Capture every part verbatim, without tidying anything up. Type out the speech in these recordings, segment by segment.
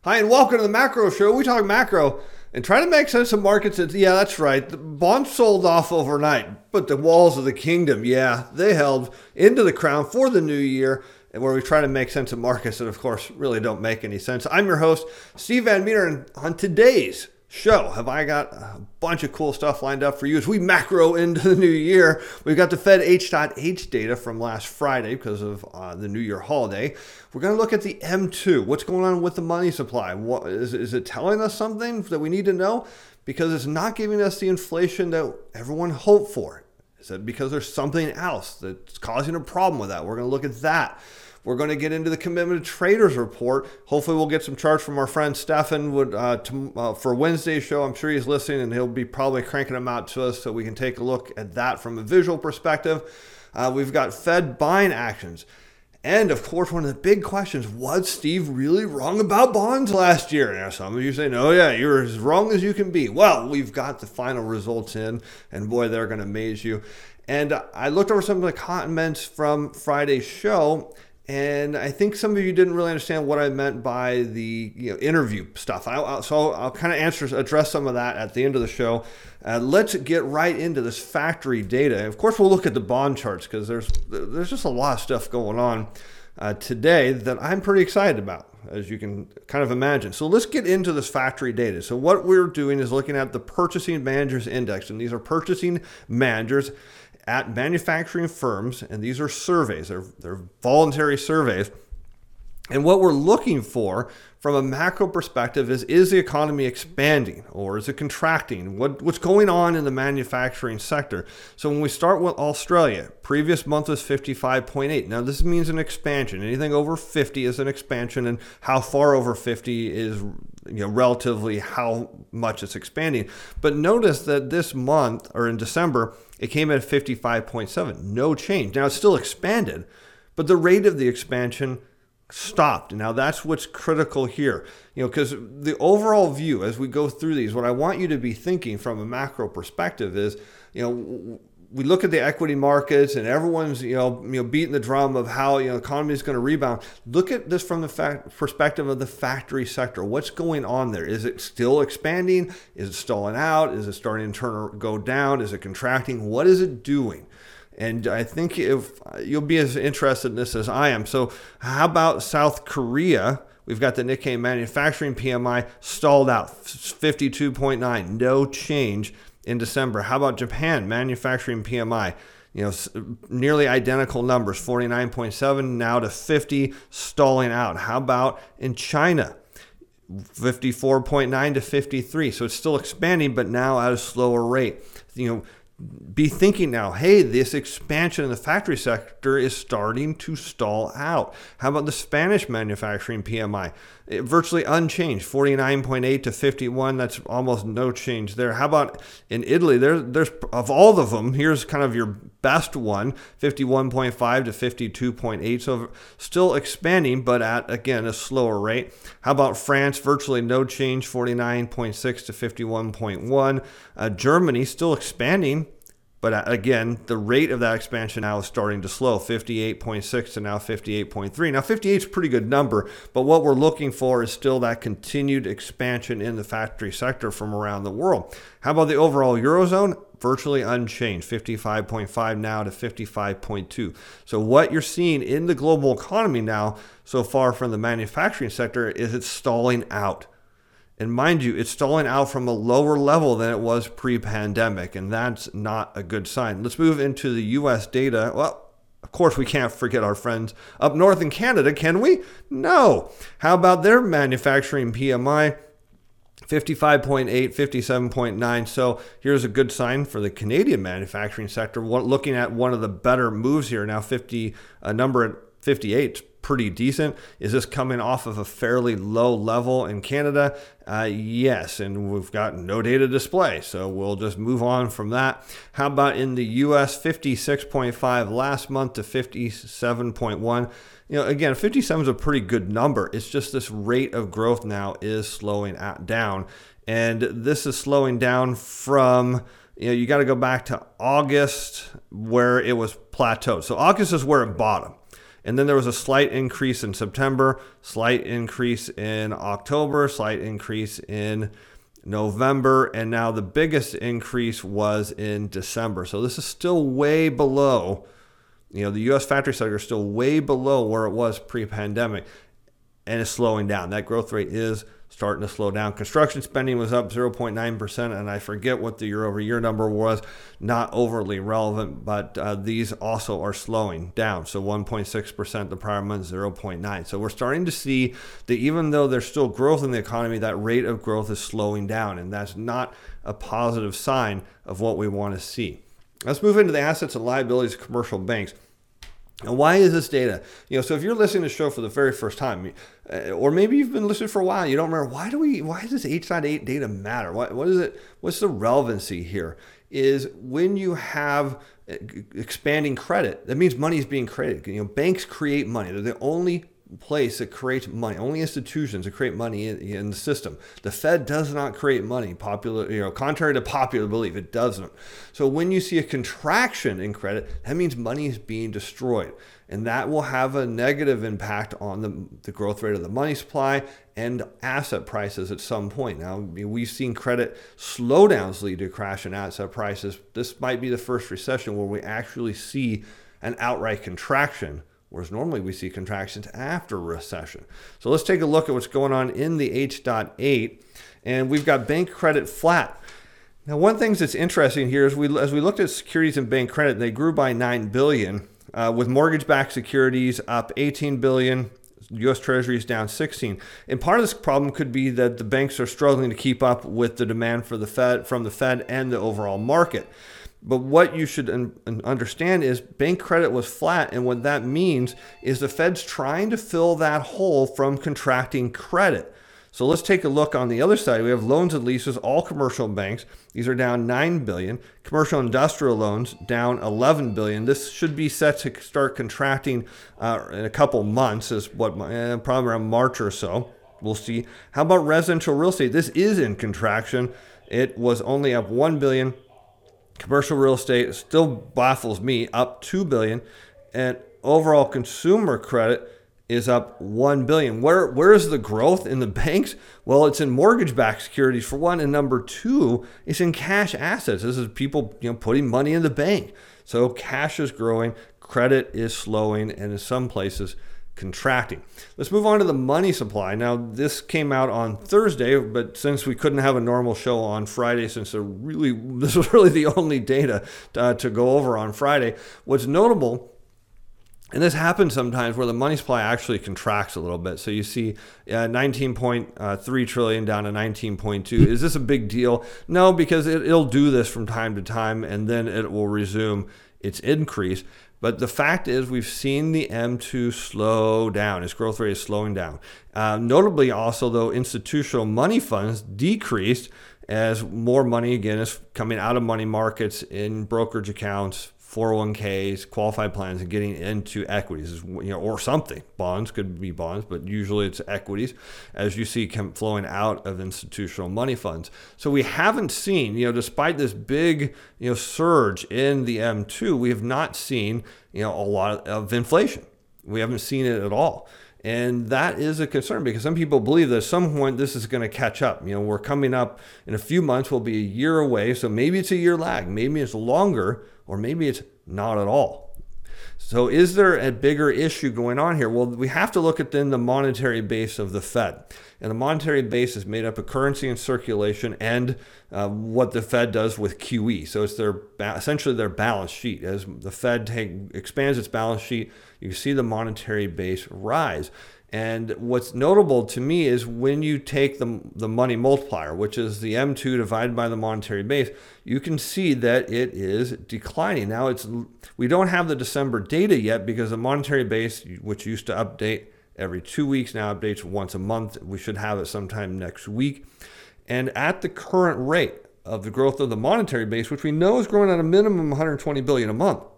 Hi, and welcome to the Macro Show. We talk macro and try to make sense of markets. That, yeah, that's right. The bonds sold off overnight, but the walls of the kingdom, yeah, they held into the crown for the new year, and where we try to make sense of markets that, of course, really don't make any sense. I'm your host, Steve Van Meter, and on today's show, have I got a bunch of cool stuff lined up for you as we macro into the new year. We've got the Fed H H data from last Friday because of uh, the New Year holiday. We're going to look at the M two. What's going on with the money supply? What, is, is it telling us something that we need to know? Because it's not giving us the inflation that everyone hoped for. Is it because there's something else that's causing a problem with that? We're going to look at that. We're going to get into the Commitment to Traders report. Hopefully we'll get some charts from our friend Stefan would, uh, to, uh, for Wednesday's show. I'm sure he's listening, and he'll be probably cranking them out to us so we can take a look at that from a visual perspective. Uh, we've got Fed buying actions. And, of course, one of the big questions, was Steve really wrong about bonds last year? And some of you say, no, yeah, you're as wrong as you can be. Well, we've got the final results in, and boy, they're going to amaze you. And I looked over some of the comments from Friday's show, and I think some of you didn't really understand what I meant by the you know, interview stuff. I, I'll, so I'll kind of answer, address some of that at the end of the show. Uh, let's get right into this factory data. Of course, we'll look at the bond charts because there's there's just a lot of stuff going on uh, today that I'm pretty excited about, as you can kind of imagine. So let's get into this factory data. So what we're doing is looking at the Purchasing Managers Index, and these are purchasing managers at manufacturing firms, and these are surveys. They're, they're voluntary surveys. And what we're looking for from a macro perspective is, is the economy expanding or is it contracting? What, what's going on in the manufacturing sector? So when we start with Australia, previous month was fifty-five point eight. Now this means an expansion. Anything over fifty is an expansion, and how far over fifty is you know relatively how much it's expanding. But notice that this month, or in December, it came at fifty-five point seven. No change. Now it's still expanded, but the rate of the expansion stopped. Now that's what's critical here, you know, because the overall view as we go through these, what I want you to be thinking from a macro perspective is, you know, we look at the equity markets and everyone's, you know, you know, beating the drum of how, you know, the economy is going to rebound. Look at this from the fact, perspective of the factory sector. What's going on there? Is it still expanding? Is it stalling out? Is it starting to turn or go down? Is it contracting? What is it doing? And I think if you'll be as interested in this as I am. So how about South Korea? We've got the Nikkei manufacturing P M I stalled out, fifty-two point nine, no change in December. How about Japan manufacturing P M I? You know, nearly identical numbers, forty-nine point seven now to fifty, stalling out. How about in China? fifty-four point nine to fifty-three. So it's still expanding, but now at a slower rate. You know, be thinking now, hey, this expansion in the factory sector is starting to stall out. How about the Spanish manufacturing P M I? It, virtually unchanged, forty-nine point eight to fifty-one. That's almost no change there. How about in Italy? There, there's of all of them, here's kind of your best one, fifty-one point five to fifty-two point eight. So still expanding, but at, again, a slower rate. How about France? Virtually no change, forty-nine point six to fifty-one point one. Uh, Germany still expanding, but again, the rate of that expansion now is starting to slow, fifty-eight point six to now fifty-eight point three. Now, fifty-eight is a pretty good number, but what we're looking for is still that continued expansion in the factory sector from around the world. How about the overall Eurozone? Virtually unchanged, fifty-five point five now to fifty-five point two. So what you're seeing in the global economy now, so far from the manufacturing sector, is it's stalling out. And mind you, it's stalling out from a lower level than it was pre-pandemic, and that's not a good sign. Let's move into the U S data. Well, of course, we can't forget our friends up north in Canada, can we? No. How about their manufacturing P M I? fifty-five point eight, fifty-seven point nine. So here's a good sign for the Canadian manufacturing sector. Looking at one of the better moves here now, fifty, a number at fifty-eight. Pretty decent. Is this coming off of a fairly low level in Canada? Uh, yes, and we've got no data display, so we'll just move on from that. How about in the U S, fifty-six point five last month to fifty-seven point one? You know, again, fifty-seven is a pretty good number. It's just this rate of growth now is slowing down, and this is slowing down from, you know, you got to go back to August where it was plateaued. So August is where it bottomed. And then there was a slight increase in September, slight increase in October, slight increase in November, and now the biggest increase was in December. So this is still way below, you know, the U S factory sector is still way below where it was pre-pandemic, and it's slowing down. That growth rate is starting to slow down. Construction spending was up zero point nine percent, and I forget what the year over year number was, not overly relevant, but uh, these also are slowing down. So one point six percent the prior month, zero point nine. So we're starting to see that even though there's still growth in the economy, that rate of growth is slowing down, and that's not a positive sign of what we want to see. Let's move into the assets and liabilities of commercial banks. And why is this data? You know, so if you're listening to the show for the very first time, uh, or maybe you've been listening for a while, you don't remember, why do we, why does this H eight data matter? What, what is it? What's the relevancy here? Is when you have expanding credit, that means money is being created. You know, banks create money. They're the only place that creates money, only institutions that create money in, in the system. The Fed does not create money, popular, you know, contrary to popular belief, it doesn't. So when you see a contraction in credit, that means money is being destroyed. And that will have a negative impact on the, the growth rate of the money supply and asset prices at some point. Now, we've seen credit slowdowns lead to crash in asset prices. This might be the first recession where we actually see an outright contraction, whereas normally we see contractions after a recession. So let's take a look at what's going on in the H eight, and we've got bank credit flat. Now, one thing that's interesting here is we, as we looked at securities and bank credit, they grew by nine billion dollars, uh, with mortgage-backed securities up eighteen billion dollars, U S Treasuries down sixteen. And part of this problem could be that the banks are struggling to keep up with the demand for the Fed, from the Fed and the overall market. But what you should understand is bank credit was flat, and what that means is the Fed's trying to fill that hole from contracting credit. So let's take a look on the other side. We have loans and leases, all commercial banks. These are down nine billion dollars. Commercial industrial loans down eleven billion dollars. This should be set to start contracting uh, in a couple months, is what uh, probably around March or so. We'll see. How about residential real estate? This is in contraction. It was only up one billion dollars. Commercial real estate still baffles me, up two billion dollars, and overall consumer credit is up one billion dollars. Where, where is the growth in the banks? Well, it's in mortgage-backed securities for one, and number two, it's in cash assets. This is people, you know, putting money in the bank. So cash is growing, credit is slowing, and in some places contracting. Let's move on to the money supply. Now, this came out on Thursday, but since we couldn't have a normal show on Friday, since really this was really the only data to, to go over on Friday, what's notable, and this happens sometimes where the money supply actually contracts a little bit. So you see uh, nineteen point three trillion down to nineteen point two. Is this a big deal? No, because it, it'll do this from time to time, and then it will resume its increase. But the fact is, we've seen the M two slow down. Its growth rate is slowing down. Uh, notably also, though, institutional money funds decreased as more money, again, is coming out of money markets in brokerage accounts, four oh one k's, qualified plans, and getting into equities, you know, or something. Bonds could be bonds, but usually it's equities, as you see come flowing out of institutional money funds. So we haven't seen, you know, despite this big, you know, surge in the M two, we have not seen, you know, a lot of inflation. We haven't seen it at all. And that is a concern because some people believe that at some point this is going to catch up. You know, we're coming up in a few months, we'll be a year away. So maybe it's a year lag, maybe it's longer, or maybe it's not at all. So is there a bigger issue going on here? Well, we have to look at then the monetary base of the Fed. And the monetary base is made up of currency and circulation and uh, what the Fed does with Q E. So it's their essentially their balance sheet. As the Fed take, expands its balance sheet, you see the monetary base rise. And what's notable to me is when you take the, the money multiplier, which is the M two divided by the monetary base, you can see that it is declining. Now, it's we don't have the December data yet because the monetary base, which used to update every two weeks, now updates once a month. We should have it sometime next week. And at the current rate of the growth of the monetary base, which we know is growing at a minimum one hundred twenty billion dollars a month,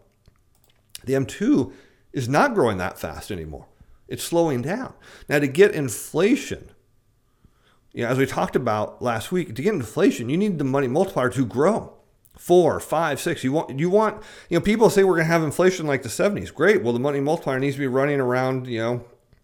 the M two is not growing that fast anymore. It's slowing down. Now, to get inflation, you know, as we talked about last week, to get inflation, you need the money multiplier to grow Four, five, six. You want, you want, you know, people say we're going to have inflation like the seventies. Great. Well, the money multiplier needs to be running around, you know,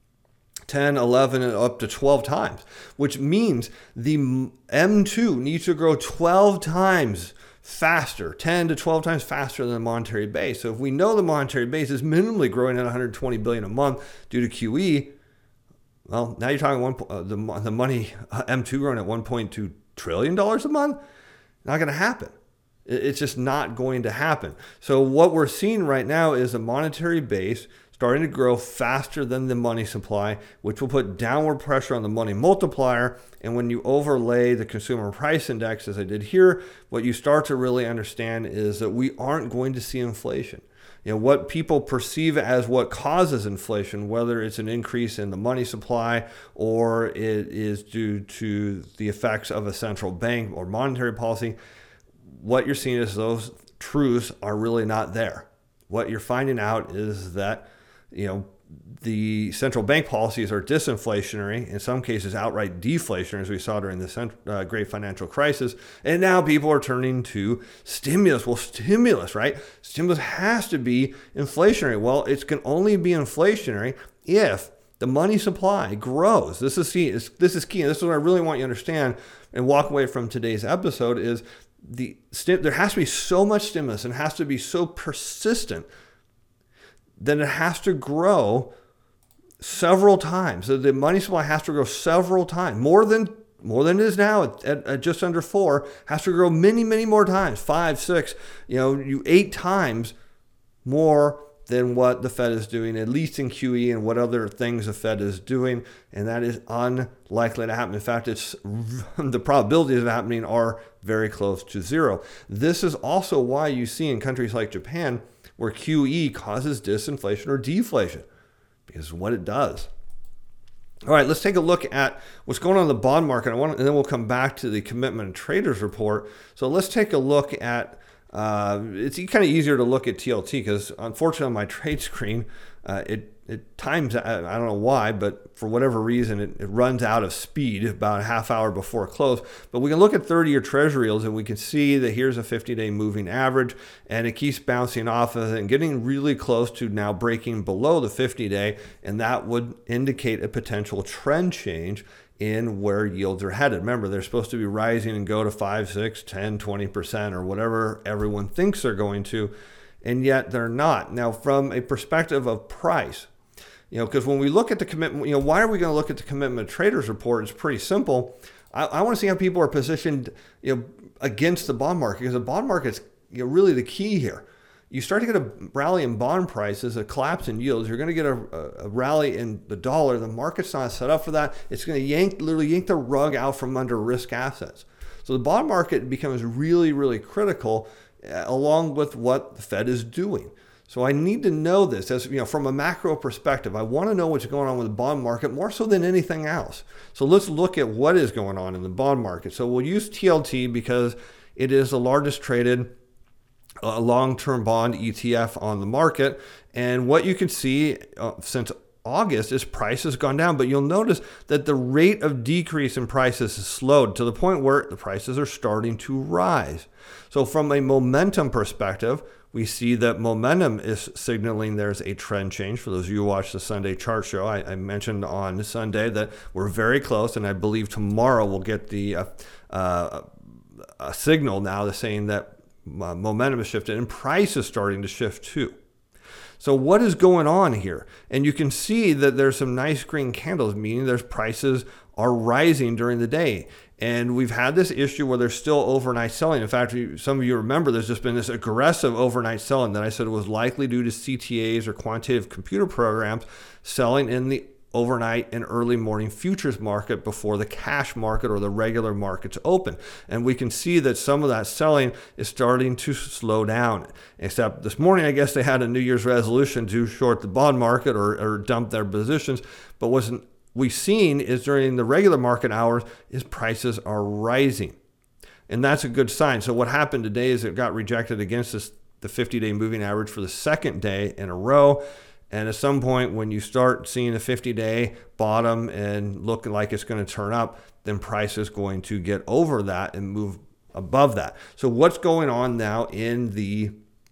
ten, eleven, and up to twelve times, which means the M two needs to grow twelve times faster, ten to twelve times faster than the monetary base. So if we know the monetary base is minimally growing at one hundred twenty billion dollars a month due to Q E, well, now you're talking one, uh, the, the money uh, M two growing at one point two trillion dollars a month. Not going to happen. It's just not going to happen. So what we're seeing right now is a monetary base starting to grow faster than the money supply, which will put downward pressure on the money multiplier. And when you overlay the consumer price index, as I did here, what you start to really understand is that we aren't going to see inflation. You know, what people perceive as what causes inflation, whether it's an increase in the money supply or it is due to the effects of a central bank or monetary policy, what you're seeing is those truths are really not there. What you're finding out is that, you know, the central bank policies are disinflationary, in some cases outright deflationary, as we saw during the cent- uh, great financial crisis. And now people are turning to stimulus. Well, stimulus, right? Stimulus has to be inflationary. Well, it can only be inflationary if the money supply grows. This is key. This is key. And this is what I really want you to understand and walk away from today's episode is the there has to be so much stimulus and has to be so persistent that it has to grow several times. So the money supply has to grow several times, more than more than it is now at, at, at just under four, has to grow many, many more times, five, six, you know, you eight times more than what the Fed is doing, at least in Q E and what other things the Fed is doing. And that is unlikely to happen. In fact, it's the probabilities of it happening are very close to zero. This is also why you see in countries like Japan where Q E causes disinflation or deflation, because of what it does. All right, let's take a look at what's going on in the bond market. I want, and then we'll come back to the commitment of traders report. So let's take a look at Uh, it's kind of easier to look at T L T because unfortunately on my trade screen, uh, it, it times, I, I don't know why, but for whatever reason, it, it runs out of speed about a half hour before close. But we can look at thirty-year treasury yields and we can see that here's a fifty-day moving average and it keeps bouncing off of it and getting really close to now breaking below the fifty-day. And that would indicate a potential trend change in where yields are headed. Remember, they're supposed to be rising and go to five, six, ten, twenty percent or whatever everyone thinks they're going to, and yet they're not. Now, from a perspective of price, you know, because when we look at the commitment, you know, why are we going to look at the commitment of traders report? It's pretty simple. I, I want to see how people are positioned, you know, against the bond market, because the bond market's, you know, really the key here. You start to get a rally in bond prices, a collapse in yields, you're going to get a, a rally in the dollar. The market's not set up for that. It's going to yank, literally yank the rug out from under risk assets. So the bond market becomes really, really critical uh, along with what the Fed is doing. So I need to know this as, you know, from a macro perspective. I want to know what's going on with the bond market more so than anything else. So let's look at what is going on in the bond market. So we'll use T L T because it is the largest traded a long-term bond E T F on the market. And what you can see uh, since August is price has gone down, but you'll notice that the rate of decrease in prices has slowed to the point where the prices are starting to rise. So from a momentum perspective, we see that momentum is signaling there's a trend change. For those of you who watch the Sunday chart show, I, I mentioned on Sunday that we're very close, and I believe tomorrow we'll get the uh, uh, a signal now that's saying that Uh, momentum has shifted and price is starting to shift too. So what is going on here? And you can see that there's some nice green candles, meaning there's prices are rising during the day. And we've had this issue where there's still overnight selling. In fact, some of you remember there's just been this aggressive overnight selling that I said was likely due to C T As or quantitative computer programs selling in the overnight and early morning futures market before the cash market or the regular markets open. And we can see that some of that selling is starting to slow down. Except this morning, I guess they had a New Year's resolution to short the bond market or, or dump their positions. But what we've seen is during the regular market hours is prices are rising. And that's a good sign. So what happened today is it got rejected against this, the fifty-day moving average for the second day in a row. And at some point, when you start seeing a fifty-day bottom and looking like it's going to turn up, then price is going to get over that and move above that. So what's going on now in the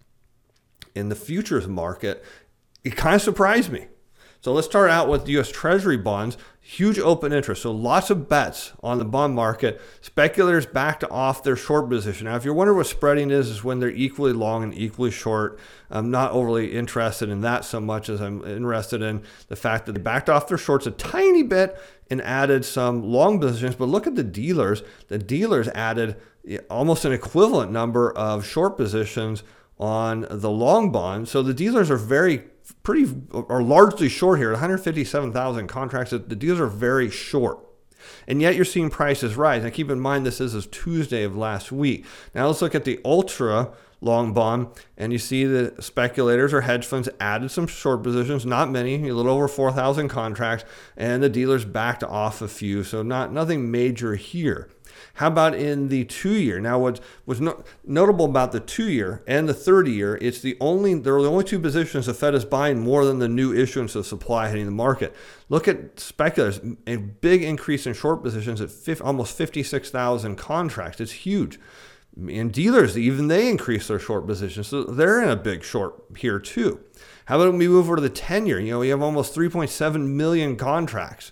in the futures market? It kind of surprised me. So let's start out with U S Treasury bonds. Huge open interest. So lots of bets on the bond market. Speculators backed off their short position. Now, if you're wondering what spreading is, is when they're equally long and equally short. I'm not overly interested in that so much as I'm interested in the fact that they backed off their shorts a tiny bit and added some long positions. But look at the dealers. The dealers added almost an equivalent number of short positions on the long bond. So the dealers are very pretty or largely short here, one hundred fifty-seven thousand contracts. The deals are very short. And yet you're seeing prices rise. Now keep in mind this is Tuesday of last week. Now let's look at the ultra long bond, and you see the speculators or hedge funds added some short positions, not many, a little over four thousand contracts, and the dealers backed off a few. So not nothing major here. How about in the two-year? Now, what's, what's no, notable about the two-year and the thirty-year, it's the only there are the only two positions the Fed is buying more than the new issuance of supply hitting the market. Look at speculators, a big increase in short positions at fifty, almost fifty-six thousand contracts. It's huge. And dealers, even they increase their short positions, so they're in a big short here too. How about when we move over to the ten-year? You know, we have almost three point seven million contracts.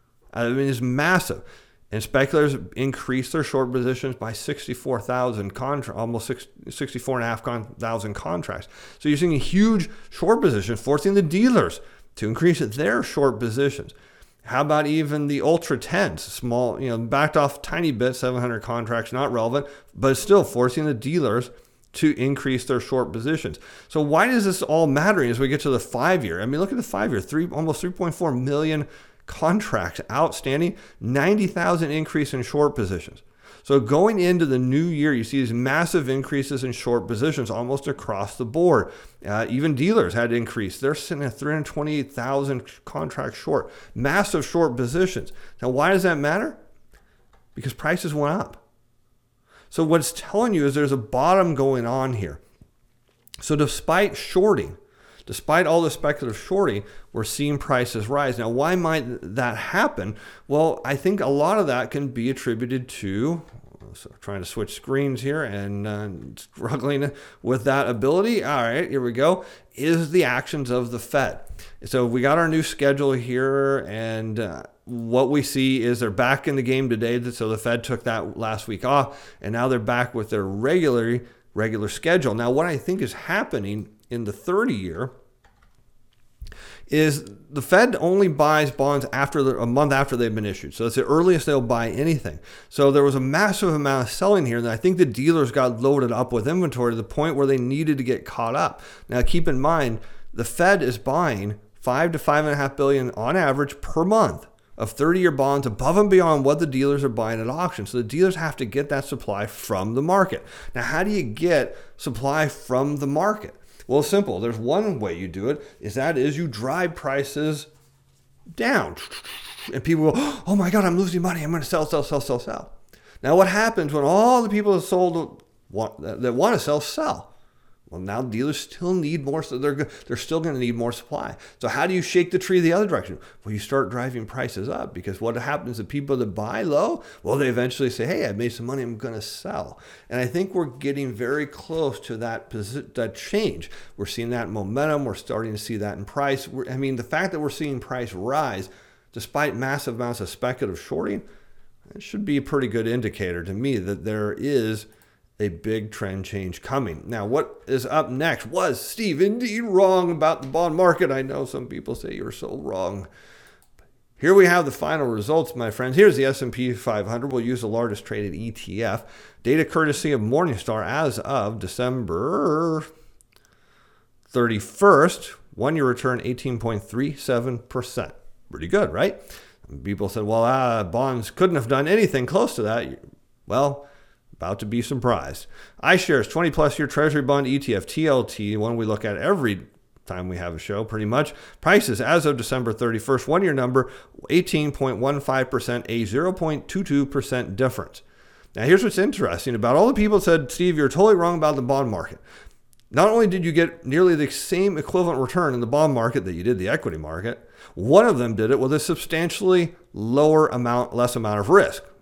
I mean, it's massive. And speculators increased their short positions by sixty-four thousand contracts, almost sixty-four thousand five hundred contracts. So you're seeing a huge short position, forcing the dealers to increase their short positions. How about even the ultra tens, small, you know, backed off tiny bit, seven hundred contracts, not relevant, but still forcing the dealers to increase their short positions. So why does this all matter as we get to the five-year? I mean, look at the five-year, three almost three point four million contracts outstanding, ninety thousand increase in short positions. So going into the new year, you see these massive increases in short positions almost across the board. Uh, even dealers had to increase. They're sitting at three hundred twenty-eight thousand contracts short, massive short positions. Now, why does that matter? Because prices went up. So what it's telling you is there's a bottom going on here. So despite shorting, Despite all the speculative shorting, we're seeing prices rise. Now, why might that happen? Well, I think a lot of that can be attributed to, so trying to switch screens here and uh, struggling with that ability. All right, here we go, is the actions of the Fed. So we got our new schedule here, and uh, what we see is they're back in the game today. So the Fed took that last week off, and now they're back with their regular, regular schedule. Now, what I think is happening in the thirty year is the Fed only buys bonds after the, a month after they've been issued. So that's the earliest they'll buy anything. So there was a massive amount of selling here, and I think the dealers got loaded up with inventory to the point where they needed to get caught up. Now keep in mind, the Fed is buying five to five and a half billion on average per month of thirty-year bonds above and beyond what the dealers are buying at auction. So the dealers have to get that supply from the market. Now, how do you get supply from the market? Well, it's simple. There's one way you do it, is that is you drive prices down. And people go, oh my God, I'm losing money. I'm going to sell, sell, sell, sell, sell. Now, what happens when all the people that sold want, that want to sell, sell? Well, now dealers still need more, so they're they're still going to need more supply. So how do you shake the tree the other direction? Well, you start driving prices up, because what happens to people that buy low? Well, they eventually say, hey, I made some money, I'm going to sell. And I think we're getting very close to that that change. We're seeing that in momentum. We're starting to see that in price. We're, I mean, the fact that we're seeing price rise despite massive amounts of speculative shorting, it should be a pretty good indicator to me that there is a big trend change coming. Now, what is up next? Was Steve indeed wrong about the bond market? I know some people say you're so wrong. Here we have the final results, my friends. Here's the S and P five hundred. We'll use the largest traded E T F. Data courtesy of Morningstar as of December thirty-first. One-year return eighteen point three seven percent. Pretty good, right? People said, well, uh, bonds couldn't have done anything close to that. Well, about to be surprised. iShares twenty plus year Treasury bond E T F, T L T, one we look at every time we have a show pretty much. Prices as of December thirty-first, one year number eighteen point one five percent, a zero point two two percent difference. Now here's what's interesting about all the people that said, Steve, you're totally wrong about the bond market. Not only did you get nearly the same equivalent return in the bond market that you did the equity market, one of them did it with a substantially lower amount, less amount of risk.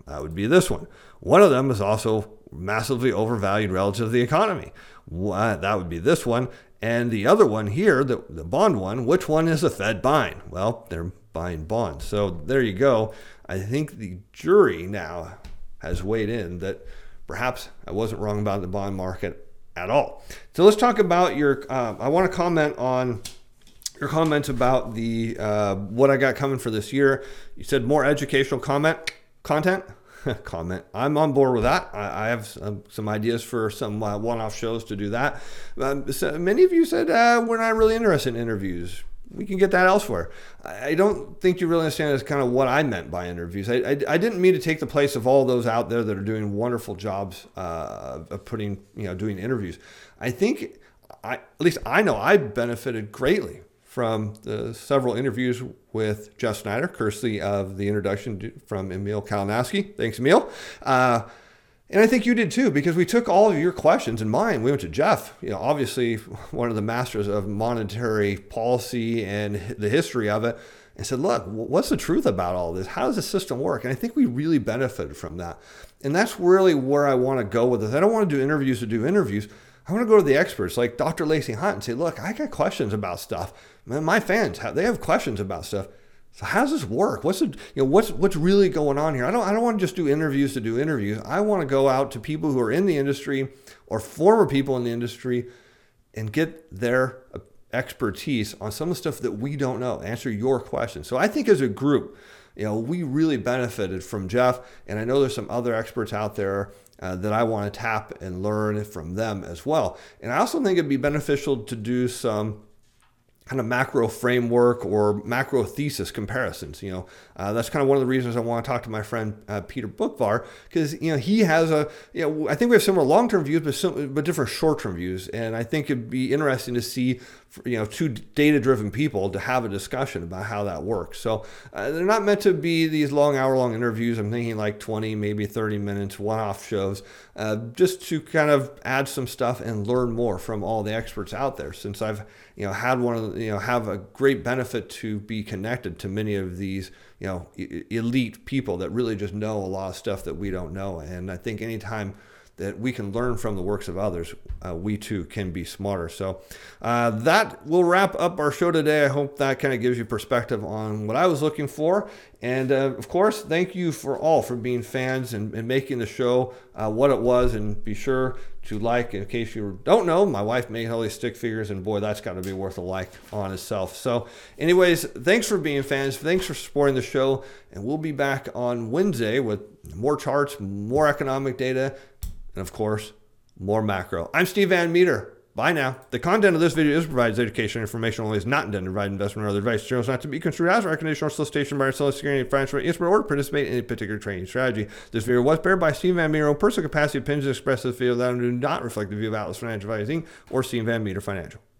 That would be this one. One of them is also massively overvalued relative to the economy. That would be this one. And the other one here, the, the bond one, which one is the Fed buying? Well, they're buying bonds. So there you go. I think the jury now has weighed in that perhaps I wasn't wrong about the bond market at all. So let's talk about your, uh, I want to comment on your comments about the uh, what I got coming for this year. You said more educational comment, content. comment. I'm on board with that. I, I have some, some ideas for some uh, one-off shows to do that. Um, so many of you said uh, we're not really interested in interviews. We can get that elsewhere. I, I don't think you really understand. That's kind of what I meant by interviews. I, I, I didn't mean to take the place of all those out there that are doing wonderful jobs uh, of putting, you know, doing interviews. I think, I, at least I know I benefited greatly from the several interviews with Jeff Snyder, courtesy of the introduction from Emil Kalinowski. Thanks, Emil. Uh, and I think you did too, because we took all of your questions and mine. We went to Jeff, you know, obviously one of the masters of monetary policy and the history of it, and said, look, what's the truth about all this? How does the system work? And I think we really benefited from that. And that's really where I want to go with this. I don't want to do interviews to do interviews. I want to go to the experts like Doctor Lacey Hunt and say, look, I got questions about stuff. Man, my fans, they have questions about stuff. So how does this work? What's the, you know, what's what's really going on here? I don't I don't want to just do interviews to do interviews. I want to go out to people who are in the industry or former people in the industry and get their expertise on some of the stuff that we don't know, answer your questions. So I think as a group, you know, we really benefited from Jeff, and I know there's some other experts out there uh, that I want to tap and learn from them as well. And I also think it'd be beneficial to do some kind of macro framework or macro thesis comparisons. You know, uh, that's kind of one of the reasons I want to talk to my friend uh, Peter Bookvar, because you know he has a, you know, I think we have similar long-term views, but some, but different short-term views, and I think it'd be interesting to see, you know, two data-driven people to have a discussion about how that works. So uh, they're not meant to be these long, hour-long interviews. I'm thinking like twenty, maybe thirty minutes, one-off shows, uh, just to kind of add some stuff and learn more from all the experts out there. Since I've, you know, had one of the, you know, have a great benefit to be connected to many of these, you know, elite people that really just know a lot of stuff that we don't know. And I think anytime that we can learn from the works of others, uh, we too can be smarter. So uh, that will wrap up our show today. I hope that kind of gives you perspective on what I was looking for. And uh, of course, thank you for all for being fans and, and making the show uh, what it was. And be sure to like, in case you don't know, my wife made all these stick figures, and boy, that's got to be worth a like on itself. So anyways, thanks for being fans. Thanks for supporting the show. And we'll be back on Wednesday with more charts, more economic data, and of course, more macro. I'm Steve Van Meter. Bye now. The content of this video is provides education information only, is not intended to provide investment or other advice. Journals not to be construed as recommendation or solicitation by or soliciting financial instrument or to participate in any particular trading strategy. This video was prepared by Steve Van Meter. Personal capacity opinions expressed in this video that do not reflect the view of Atlas Financial Advising or Steve Van Meter Financial.